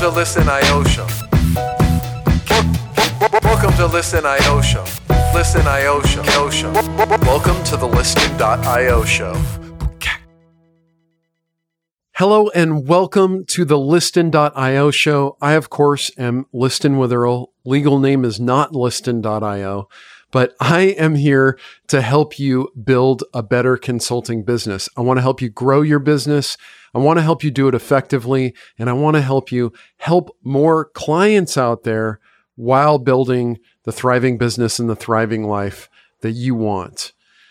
to Listen.io Show. Welcome to Listen.io Show. Listen.io Show. Welcome to the Listing.io Show. Hello and welcome to the Listin.io show. I, of course, am Liston with Earl. Legal name is not Listin.io, but I am here to help you build a better consulting business. I want to help you grow your business. I want to help you do it effectively, and I want to help you help more clients out there while building the thriving business and the thriving life that you want.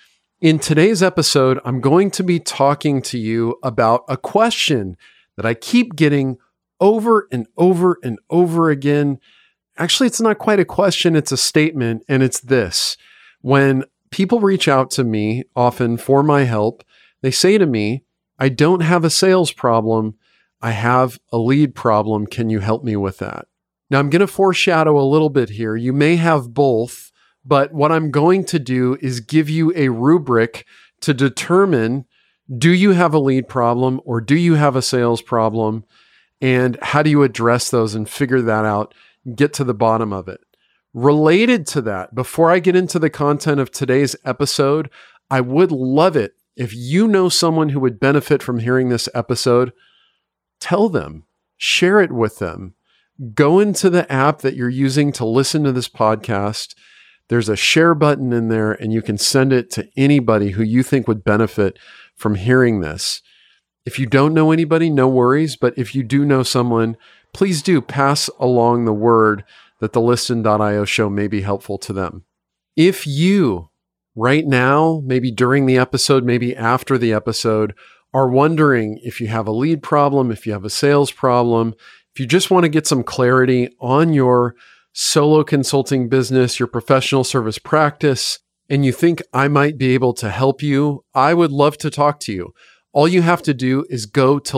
In today's episode, I'm going to be talking to you about a question that I keep getting over and over and over again. Actually, it's not quite a question, it's a statement, and it's this. When people reach out to me, often for my help, they say to me, I don't have a sales problem, I have a lead problem. Can you help me with that? Now, I'm going to foreshadow a little bit here. You may have both. But what I'm going to do is give you a rubric to determine, do you have a lead problem or do you have a sales problem? And how do you address those and figure that out, get to the bottom of it? Related to that, before I get into the content of today's episode, I would love it if you know someone who would benefit from hearing this episode, tell them, share it with them. Go into the app that you're using to listen to this podcast. There's a share button in there and you can send it to anybody who you think would benefit from hearing this. If you don't know anybody, no worries. But if you do know someone, please do pass along the word that the Listin.io show may be helpful to them. If you, right now, maybe during the episode, maybe after the episode, are wondering if you have a lead problem, if you have a sales problem, if you just want to get some clarity on your solo consulting business, your professional service practice, and you think I might be able to help you, I would love to talk to you. All you have to do is go to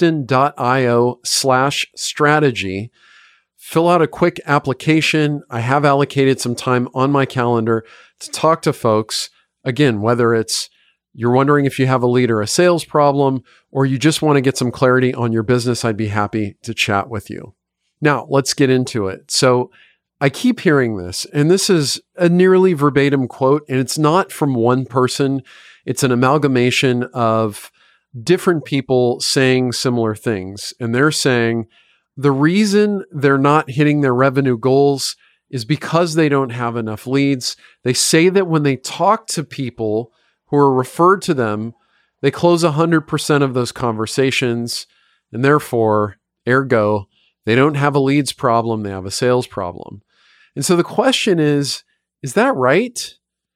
listin.io/strategy, fill out a quick application. I have allocated some time on my calendar to talk to folks. Again, whether it's you're wondering if you have a lead or a sales problem, or you just want to get some clarity on your business, I'd be happy to chat with you. Now, let's get into it. So I keep hearing this, and this is a nearly verbatim quote, and it's not from one person. It's an amalgamation of different people saying similar things. And they're saying the reason they're not hitting their revenue goals is because they don't have enough leads. They say that when they talk to people who are referred to them, they close 100% of those conversations, and therefore, ergo, they don't have a leads problem, they have a sales problem. And so the question is that right?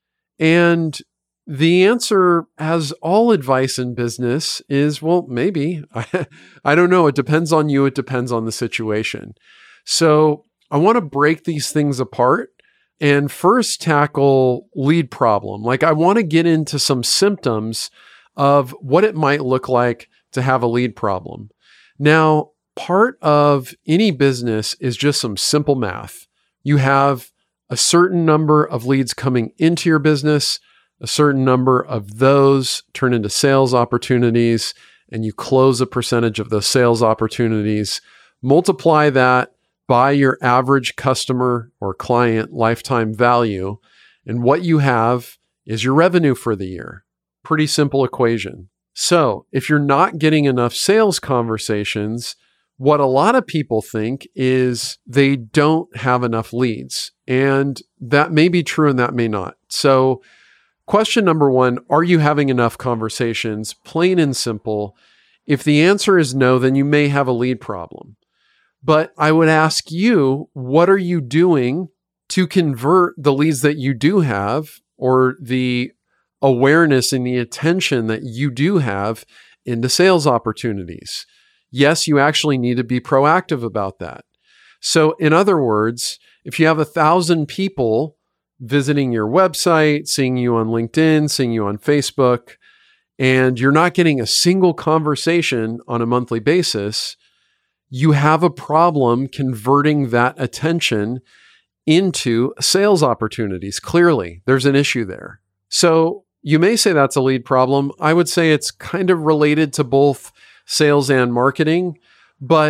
And the answer, as all advice in business, is, well, maybe. I don't know. It depends on you. It depends on the situation. So I want to break these things apart and first tackle lead problem. Like, I want to get into some symptoms of what it might look like to have a lead problem. Now, part of any business is just some simple math. You have a certain number of leads coming into your business, a certain number of those turn into sales opportunities, and you close a percentage of those sales opportunities. Multiply that by your average customer or client lifetime value, and what you have is your revenue for the year. Pretty simple equation. So if you're not getting enough sales conversations, what a lot of people think is they don't have enough leads. And that may be true and that may not. So question number one, are you having enough conversations? Plain and simple. If the answer is no, then you may have a lead problem. But I would ask you, what are you doing to convert the leads that you do have, or the awareness and the attention that you do have, into sales opportunities? Yes, you actually need to be proactive about that. So in other words, if you have 1,000 people visiting your website, seeing you on LinkedIn, seeing you on Facebook, and you're not getting a single conversation on a monthly basis, you have a problem converting that attention into sales opportunities. Clearly, there's an issue there. So you may say that's a lead problem. I would say it's kind of related to both sales and marketing, but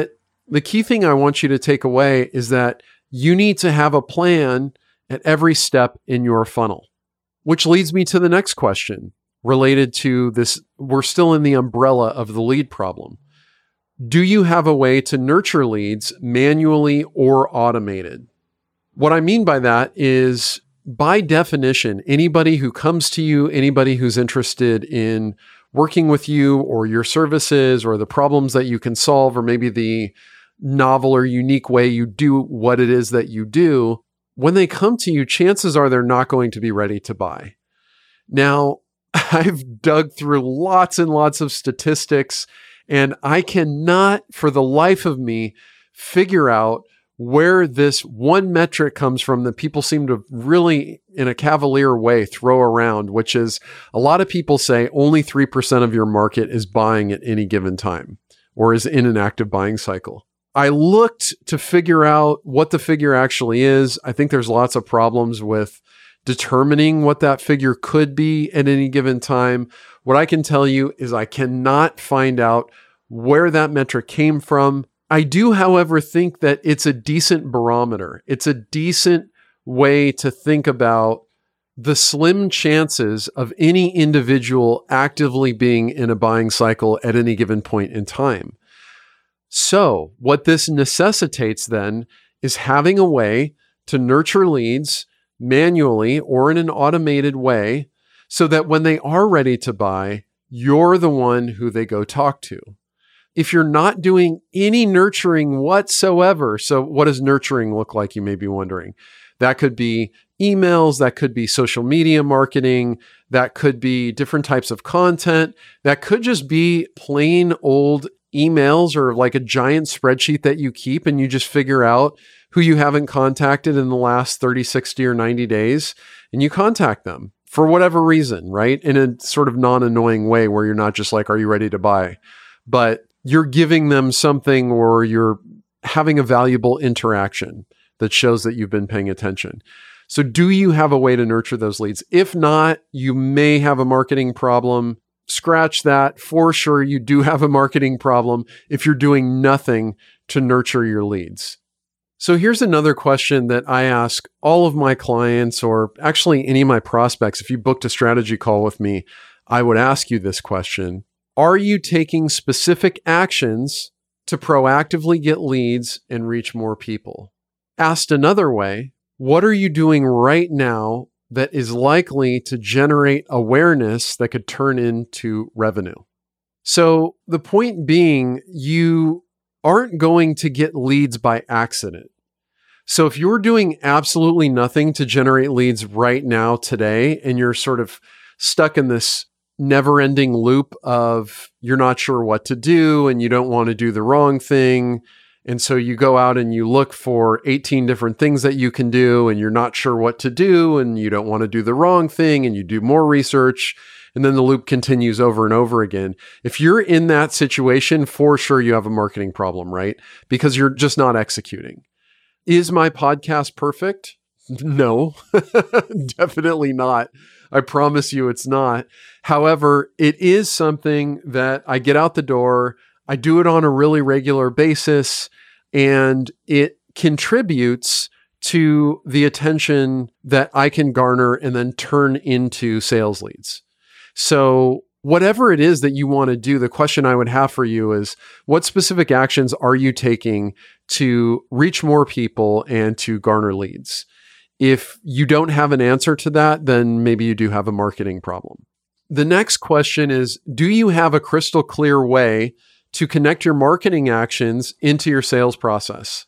The key thing I want you to take away is that you need to have a plan at every step in your funnel, which leads me to the next question related to this. We're still in the umbrella of the lead problem. Do you have a way to nurture leads manually or automated? What I mean by that is, by definition, anybody who comes to you, anybody who's interested in working with you or your services or the problems that you can solve, or maybe the novel or unique way you do what it is that you do, when they come to you, chances are they're not going to be ready to buy. Now, I've dug through lots and lots of statistics, and I cannot, for the life of me, figure out where this one metric comes from that people seem to really, in a cavalier way, throw around, which is a lot of people say only 3% of your market is buying at any given time or is in an active buying cycle. I looked to figure out what the figure actually is. I think there's lots of problems with determining what that figure could be at any given time. What I can tell you is I cannot find out where that metric came from. I do, however, think that it's a decent barometer. It's a decent way to think about the slim chances of any individual actively being in a buying cycle at any given point in time. So what this necessitates then is having a way to nurture leads manually or in an automated way so that when they are ready to buy, you're the one who they go talk to. If you're not doing any nurturing whatsoever, so what does nurturing look like, you may be wondering? That could be emails, that could be social media marketing, that could be different types of content, that could just be plain old emails or like a giant spreadsheet that you keep and you just figure out who you haven't contacted in the last 30, 60, or 90 days, and you contact them for whatever reason, right? In a sort of non-annoying way where you're not just like, are you ready to buy? But you're giving them something or you're having a valuable interaction that shows that you've been paying attention. So do you have a way to nurture those leads? If not, you may have a marketing problem. Scratch that. For sure, you do have a marketing problem if you're doing nothing to nurture your leads. So here's another question that I ask all of my clients, or actually any of my prospects. If you booked a strategy call with me, I would ask you this question. Are you taking specific actions to proactively get leads and reach more people? Asked another way, what are you doing right now that is likely to generate awareness that could turn into revenue? So the point being, you aren't going to get leads by accident. So if you're doing absolutely nothing to generate leads right now today, and you're sort of stuck in this never-ending loop of you're not sure what to do and you don't want to do the wrong thing, and so you go out and you look for 18 different things that you can do and you're not sure what to do and you don't want to do the wrong thing and you do more research, and then the loop continues over and over again. If you're in that situation, for sure you have a marketing problem, right? Because you're just not executing. Is my podcast perfect? No, definitely not. I promise you it's not. However, it is something that I get out the door. I do it on a really regular basis, and it contributes to the attention that I can garner and then turn into sales leads. So whatever it is that you want to do, the question I would have for you is, what specific actions are you taking to reach more people and to garner leads? If you don't have an answer to that, then maybe you do have a marketing problem. The next question is, do you have a crystal clear way to connect your marketing actions into your sales process?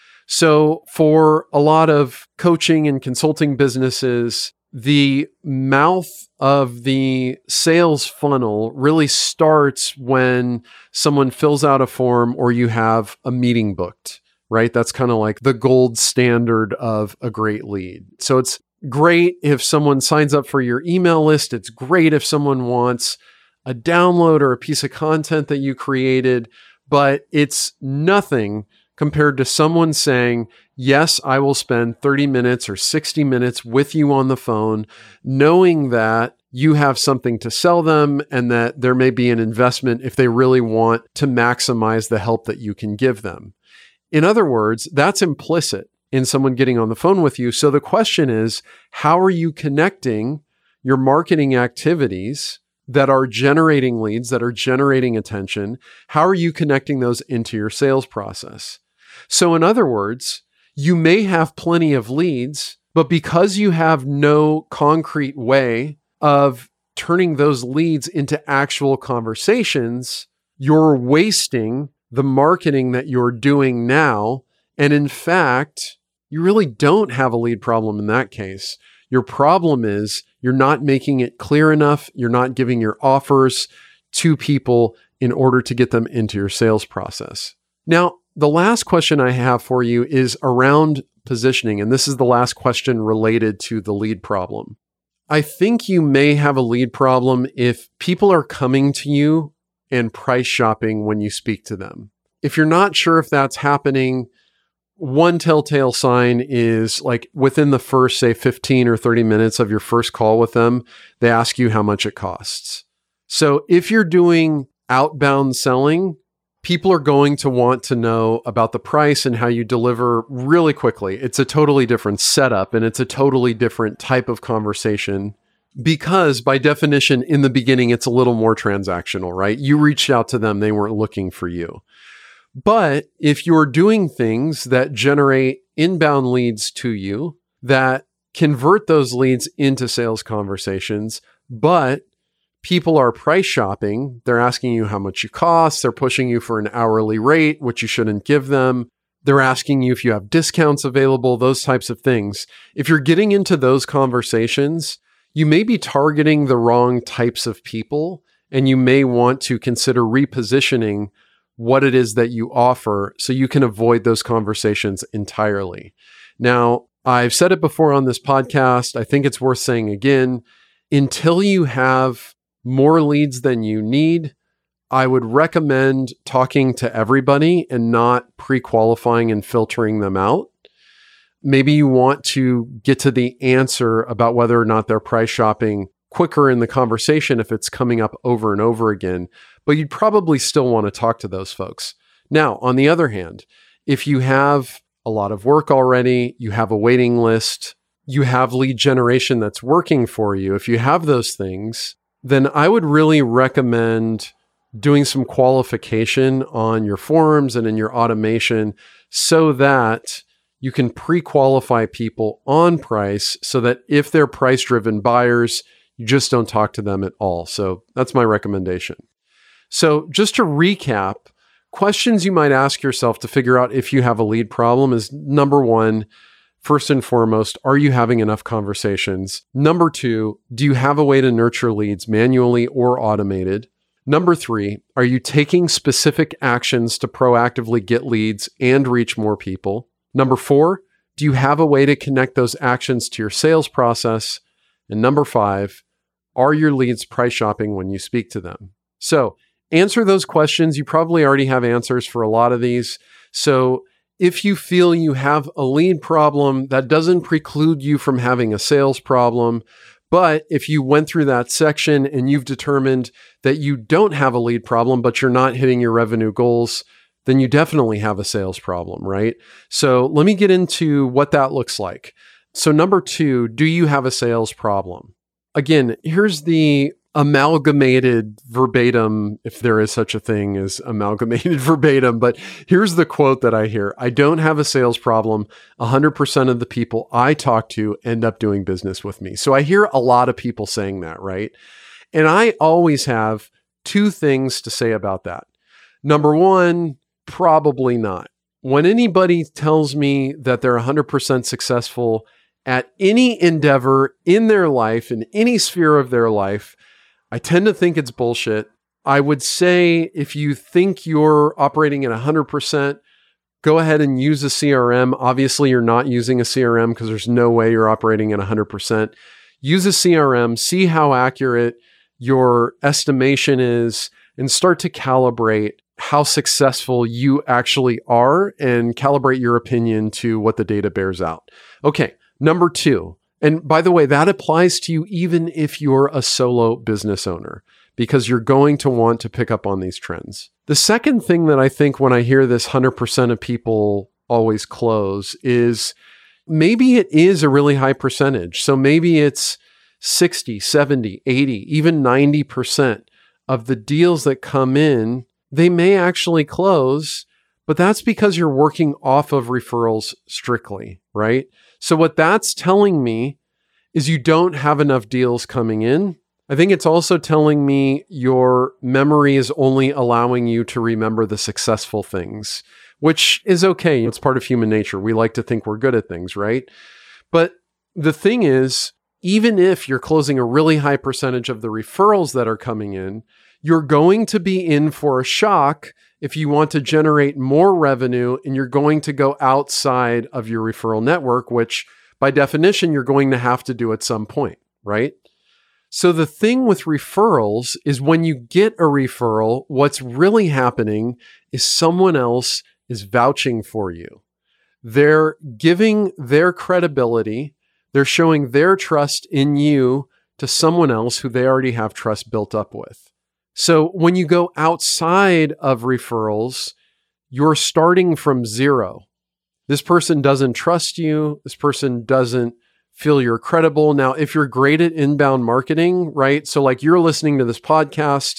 So for a lot of coaching and consulting businesses, the mouth of the sales funnel really starts when someone fills out a form or you have a meeting booked, right? That's kind of like the gold standard of a great lead. So it's great if someone signs up for your email list. It's great if someone wants a download or a piece of content that you created, but it's nothing compared to someone saying, yes, I will spend 30 minutes or 60 minutes with you on the phone, knowing that you have something to sell them and that there may be an investment if they really want to maximize the help that you can give them. In other words, that's implicit in someone getting on the phone with you. So the question is, how are you connecting your marketing activities that are generating leads, that are generating attention? How are you connecting those into your sales process? So in other words, you may have plenty of leads, but because you have no concrete way of turning those leads into actual conversations, you're wasting the marketing that you're doing now. And in fact, you really don't have a lead problem in that case. Your problem is you're not making it clear enough. You're not giving your offers to people in order to get them into your sales process. Now, the last question I have for you is around positioning. And this is the last question related to the lead problem. I think you may have a lead problem if people are coming to you and price shopping when you speak to them. If you're not sure if that's happening, one telltale sign is like within the first, say, 15 or 30 minutes of your first call with them, they ask you how much it costs. So if you're doing outbound selling, people are going to want to know about the price and how you deliver really quickly. It's a totally different setup and it's a totally different type of conversation because by definition, in the beginning, it's a little more transactional, right? You reached out to them, they weren't looking for you. But if you're doing things that generate inbound leads to you, that convert those leads into sales conversations, but people are price shopping, they're asking you how much you cost, they're pushing you for an hourly rate, which you shouldn't give them. They're asking you if you have discounts available, those types of things. If you're getting into those conversations, you may be targeting the wrong types of people, and you may want to consider repositioning what it is that you offer so you can avoid those conversations entirely. Now, I've said it before on this podcast. I think it's worth saying again, until you have more leads than you need, I would recommend talking to everybody and not pre-qualifying and filtering them out. Maybe you want to get to the answer about whether or not they're price shopping quicker in the conversation if it's coming up over and over again, but you'd probably still want to talk to those folks. Now, on the other hand, if you have a lot of work already, you have a waiting list, you have lead generation that's working for you, if you have those things, then I would really recommend doing some qualification on your forums and in your automation so that you can pre-qualify people on price so that if they're price-driven buyers, you just don't talk to them at all. So that's my recommendation. So just to recap, questions you might ask yourself to figure out if you have a lead problem is number one, first and foremost, are you having enough conversations? Number two, do you have a way to nurture leads manually or automated? Number three, are you taking specific actions to proactively get leads and reach more people? Number four, do you have a way to connect those actions to your sales process? And number five, are your leads price shopping when you speak to them? So answer those questions. You probably already have answers for a lot of these. So if you feel you have a lead problem, that doesn't preclude you from having a sales problem. But if you went through that section and you've determined that you don't have a lead problem, but you're not hitting your revenue goals, then you definitely have a sales problem, right? So let me get into what that looks like. So number two, do you have a sales problem? Again, here's the amalgamated verbatim, if there is such a thing as amalgamated verbatim, but here's the quote that I hear. I don't have a sales problem. 100% of the people I talk to end up doing business with me. So I hear a lot of people saying that, right? And I always have two things to say about that. Number one, probably not. When anybody tells me that they're 100% successful at any endeavor in their life, in any sphere of their life, I tend to think it's bullshit. I would say if you think you're operating at 100%, go ahead and use a CRM. Obviously, you're not using a CRM because there's no way you're operating at 100%. Use a CRM, see how accurate your estimation is, and start to calibrate how successful you actually are and calibrate your opinion to what the data bears out. Okay, number two. And by the way, that applies to you even if you're a solo business owner, because you're going to want to pick up on these trends. The second thing that I think when I hear this 100% of people always close is maybe it is a really high percentage. So maybe it's 60, 70, 80, even 90% of the deals that come in, they may actually close, but that's because you're working off of referrals strictly, right? So what that's telling me is you don't have enough deals coming in. I think it's also telling me your memory is only allowing you to remember the successful things, which is okay. It's part of human nature. We like to think we're good at things, right? But the thing is, even if you're closing a really high percentage of the referrals that are coming in, you're going to be in for a shock if you want to generate more revenue and you're going to go outside of your referral network, which by definition, you're going to have to do at some point, right? So the thing with referrals is when you get a referral, what's really happening is someone else is vouching for you. They're giving their credibility. They're showing their trust in you to someone else who they already have trust built up with. So when you go outside of referrals, you're starting from zero. This person doesn't trust you. This person doesn't feel you're credible. Now, if you're great at inbound marketing, right? So like you're listening to this podcast,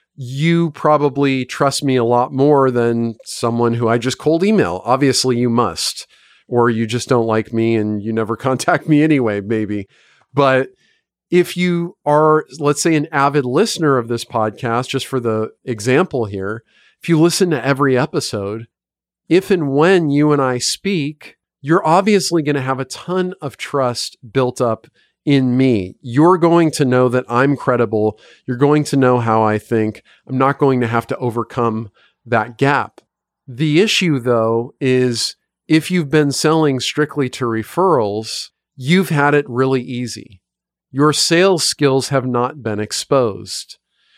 you probably trust me a lot more than someone who I just cold email. Obviously you must, or you just don't like me and you never contact me anyway, maybe. But if you are, let's say, an avid listener of this podcast, just for the example here, if you listen to every episode, if and when you and I speak, you're obviously going to have a ton of trust built up in me. You're going to know that I'm credible. You're going to know how I think. I'm not going to have to overcome that gap. The issue, though, is if you've been selling strictly to referrals, you've had it really easy. Your sales skills have not been exposed.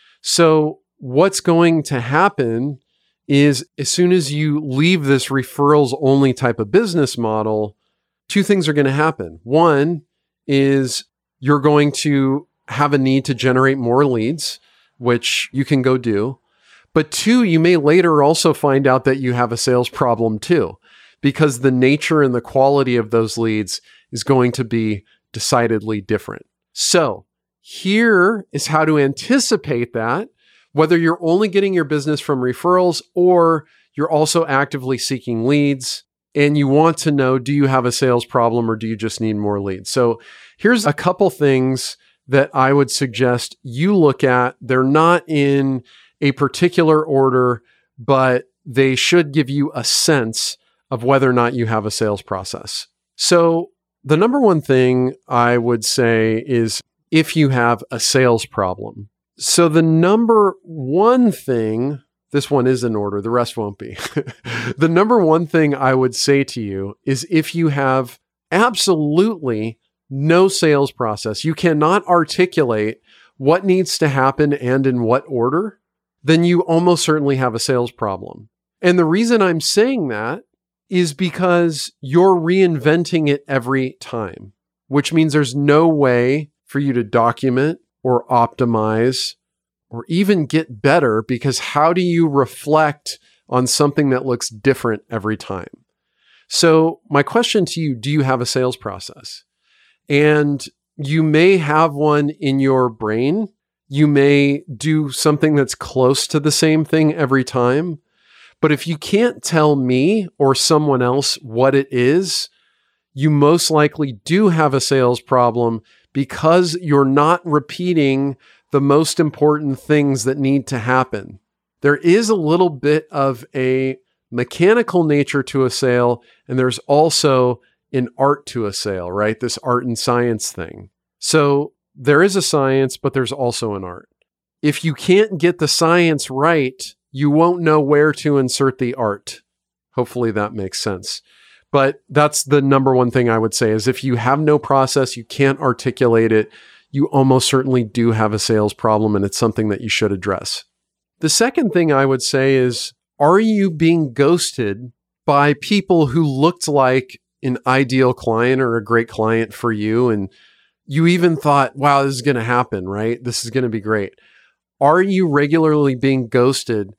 So what's going to happen is as soon as you leave this referrals only type of business model, two things are going to happen. One is you're going to have a need to generate more leads, which you can go do. But two, you may later also find out that you have a sales problem too, because the nature and the quality of those leads is going to be decidedly different. So here is how to anticipate that. Whether you're only getting your business from referrals or you're also actively seeking leads and you want to know, do you have a sales problem or do you just need more leads? So here's a couple things that I would suggest you look at. They're not in a particular order, but they should give you a sense of whether or not you have a sales process. So the number one thing I would say is if you have a sales problem. So the number one thing, this one is in order, the rest won't be. The number one thing I would say to you is if you have absolutely no sales process, you cannot articulate what needs to happen and in what order, then you almost certainly have a sales problem. And the reason I'm saying that is because you're reinventing it every time, which means there's no way for you to document or optimize or even get better, because how do you reflect on something that looks different every time? So my question to you, do you have a sales process? And you may have one in your brain. You may do something that's close to the same thing every time. But if you can't tell me or someone else what it is, you most likely do have a sales problem because you're not repeating the most important things that need to happen. There is a little bit of a mechanical nature to a sale, and there's also an art to a sale, right? This art and science thing. So there is a science, but there's also an art. If you can't get the science right, you won't know where to insert the art. Hopefully that makes sense. But that's the number one thing I would say is if you have no process, you can't articulate it, you almost certainly do have a sales problem, and it's something that you should address. The second thing I would say is, are you being ghosted by people who looked like an ideal client or a great client for you? And you even thought, wow, this is going to happen, right? This is going to be great. Are you regularly being ghosted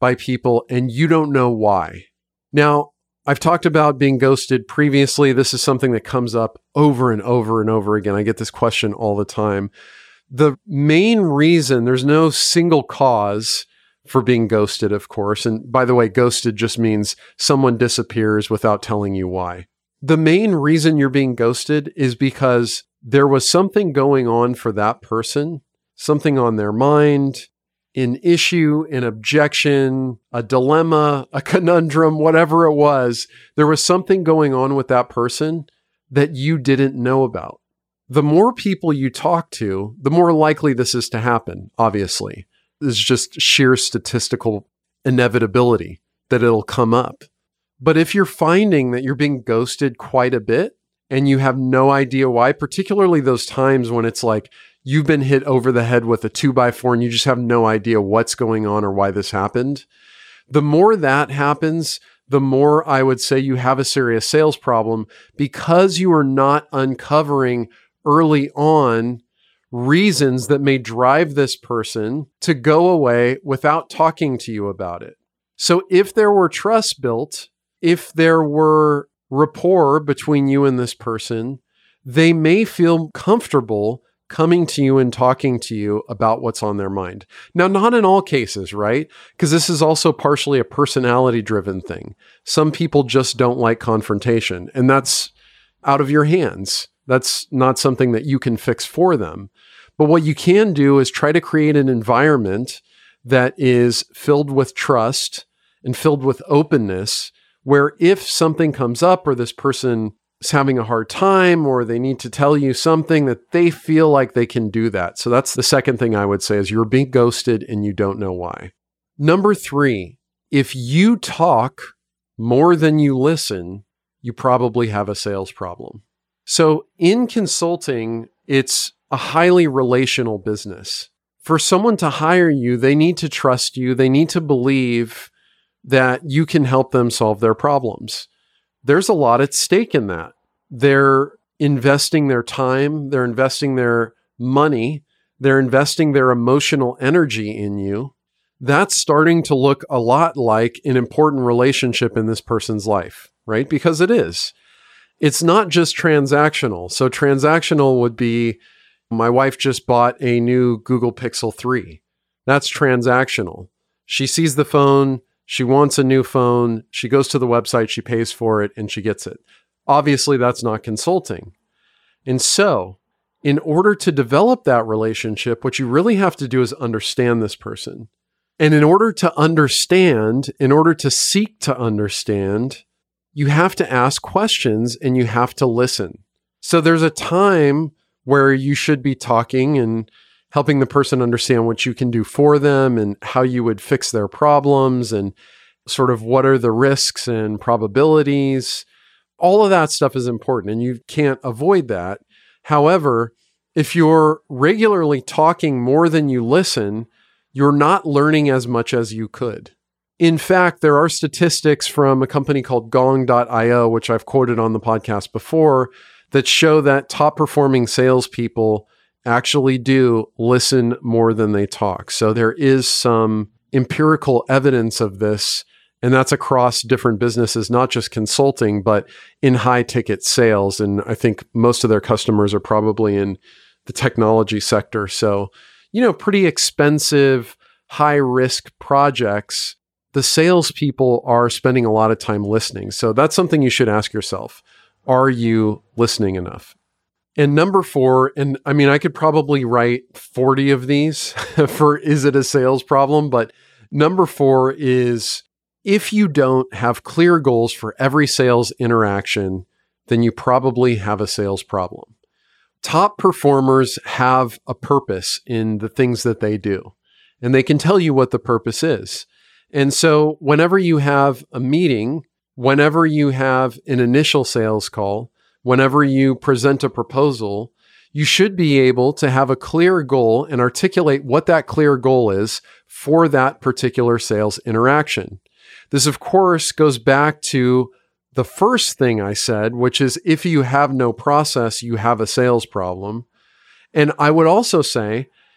by people and you don't know why. Now, I've talked about being ghosted previously. This is something that comes up over and over and over again. I get this question all the time. The main reason, there's no single cause for being ghosted, of course. And by the way, ghosted just means someone disappears without telling you why. The main reason you're being ghosted is because there was something going on for that person, something on their mind, an issue, an objection, a dilemma, a conundrum, whatever it was. There was something going on with that person that you didn't know about. The more people you talk to, the more likely this is to happen, obviously. It's just sheer statistical inevitability that it'll come up. But if you're finding that you're being ghosted quite a bit and you have no idea why, particularly those times when it's like you've been hit over the head with a 2x4 and you just have no idea what's going on or why this happened, the more that happens, the more I would say you have a serious sales problem because you are not uncovering early on reasons that may drive this person to go away without talking to you about it. So if there were trust built, if there were rapport between you and this person, they may feel comfortable coming to you and talking to you about what's on their mind. Now, not in all cases, right? Because this is also partially a personality-driven thing. Some people just don't like confrontation, and that's out of your hands. That's not something that you can fix for them. But what you can do is try to create an environment that is filled with trust and filled with openness, where if something comes up or this person is having a hard time or they need to tell you something, that they feel like they can do that. So that's the second thing I would say is you're being ghosted and you don't know why. Number 3, if you talk more than you listen, you probably have a sales problem. So in consulting, it's a highly relational business. For someone to hire you, they need to trust you. They need to believe that you can help them solve their problems. There's a lot at stake in that. They're investing their time, they're investing their money, they're investing their emotional energy in you. That's starting to look a lot like an important relationship in this person's life, right? Because it is. It's not just transactional. So transactional would be, my wife just bought a new Google Pixel 3. That's transactional. She sees the phone, she wants a new phone, she goes to the website, she pays for it, and she gets it. Obviously, that's not consulting. And so, in order to develop that relationship, what you really have to do is understand this person. And in order to understand, in order to seek to understand, you have to ask questions and you have to listen. So there's a time where you should be talking and helping the person understand what you can do for them and how you would fix their problems and sort of what are the risks and probabilities. All of that stuff is important and you can't avoid that. However, if you're regularly talking more than you listen, you're not learning as much as you could. In fact, there are statistics from a company called Gong.io, which I've quoted on the podcast before, that show that top performing salespeople actually do listen more than they talk. So there is some empirical evidence of this, and that's across different businesses, not just consulting, but in high ticket sales. And I think most of their customers are probably in the technology sector. So, pretty expensive, high risk projects, the salespeople are spending a lot of time listening. So that's something you should ask yourself. Are you listening enough? And number 4, and I mean, I could probably write 40 of these for is it a sales problem? But number 4 is if you don't have clear goals for every sales interaction, then you probably have a sales problem. Top performers have a purpose in the things that they do, and they can tell you what the purpose is. And so whenever you have a meeting, whenever you have an initial sales call, whenever you present a proposal, you should be able to have a clear goal and articulate what that clear goal is for that particular sales interaction. This, of course, goes back to the first thing I said, which is if you have no process, you have a sales problem. And I would also say,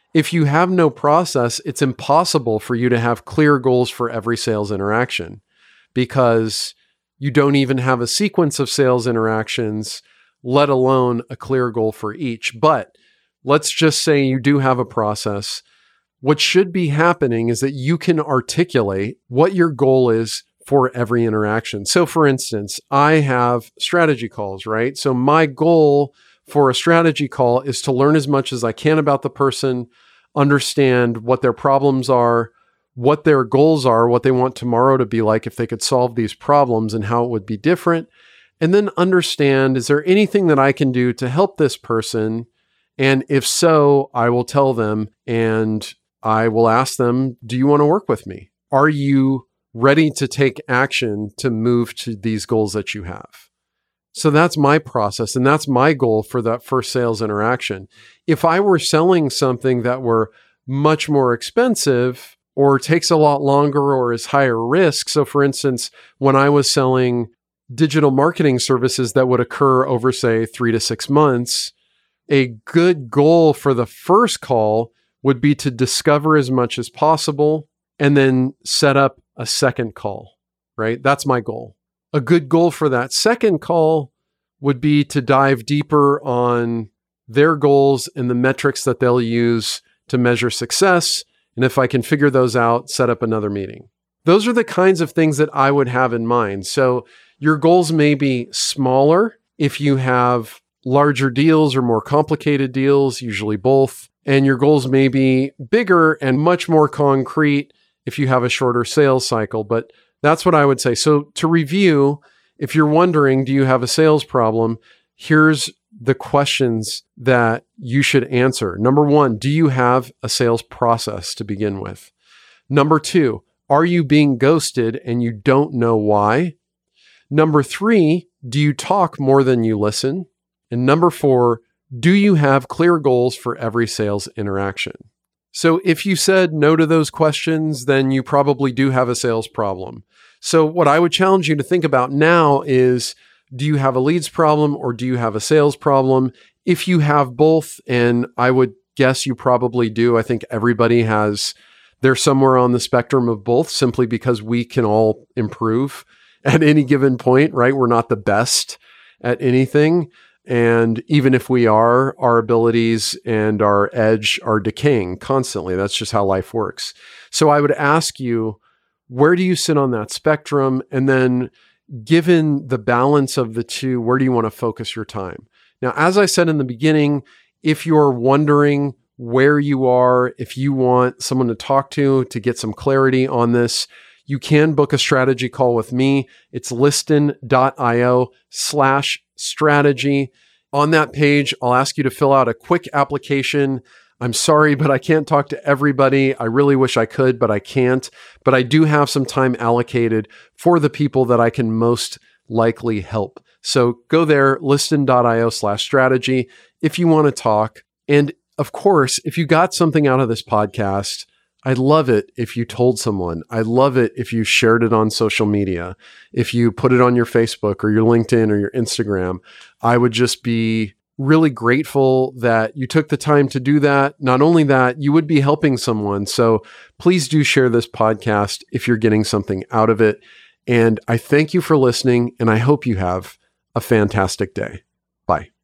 If you have no process, it's impossible for you to have clear goals for every sales interaction because you don't even have a sequence of sales interactions, let alone a clear goal for each. But let's just say you do have a process. What should be happening is that you can articulate what your goal is for every interaction. So for instance, I have strategy calls, right? So my goal for a strategy call is to learn as much as I can about the person, understand what their problems are, what their goals are, what they want tomorrow to be like if they could solve these problems and how it would be different. And then understand, is there anything that I can do to help this person? And if so, I will tell them and I will ask them, do you want to work with me? Are you ready to take action to move to these goals that you have? So that's my process and that's my goal for that first sales interaction. If I were selling something that were much more expensive or takes a lot longer or is higher risk, so for instance, when I was selling digital marketing services that would occur over, say, 3 to 6 months, a good goal for the first call would be to discover as much as possible and then set up a second call, right? That's my goal. A good goal for that second call would be to dive deeper on their goals and the metrics that they'll use to measure success. And if I can figure those out, set up another meeting. Those are the kinds of things that I would have in mind. So your goals may be smaller if you have larger deals or more complicated deals, usually both. And your goals may be bigger and much more concrete if you have a shorter sales cycle. But that's what I would say. So to review, if you're wondering, do you have a sales problem? Here's the questions that you should answer. Number 1, do you have a sales process to begin with? Number 2, are you being ghosted and you don't know why? Number 3, do you talk more than you listen? And number 4, do you have clear goals for every sales interaction? So if you said no to those questions, then you probably do have a sales problem. So what I would challenge you to think about now is, do you have a leads problem or do you have a sales problem? If you have both, and I would guess you probably do, I think everybody has, they're somewhere on the spectrum of both simply because we can all improve at any given point, right? We're not the best at anything. And even if we are, our abilities and our edge are decaying constantly. That's just how life works. So I would ask you, where do you sit on that spectrum? And then given the balance of the two, where do you want to focus your time? Now, as I said in the beginning, if you're wondering where you are, if you want someone to talk to get some clarity on this, you can book a strategy call with me. It's liston.io/strategy. On that page, I'll ask you to fill out a quick application. I'm sorry, but I can't talk to everybody. I really wish I could, but I can't. But I do have some time allocated for the people that I can most likely help. So go there, liston.io/strategy if you want to talk. And of course, if you got something out of this podcast, I'd love it if you told someone. I'd love it if you shared it on social media, if you put it on your Facebook or your LinkedIn or your Instagram. I would just be really grateful that you took the time to do that. Not only that, you would be helping someone. So please do share this podcast if you're getting something out of it. And I thank you for listening, and I hope you have a fantastic day. Bye.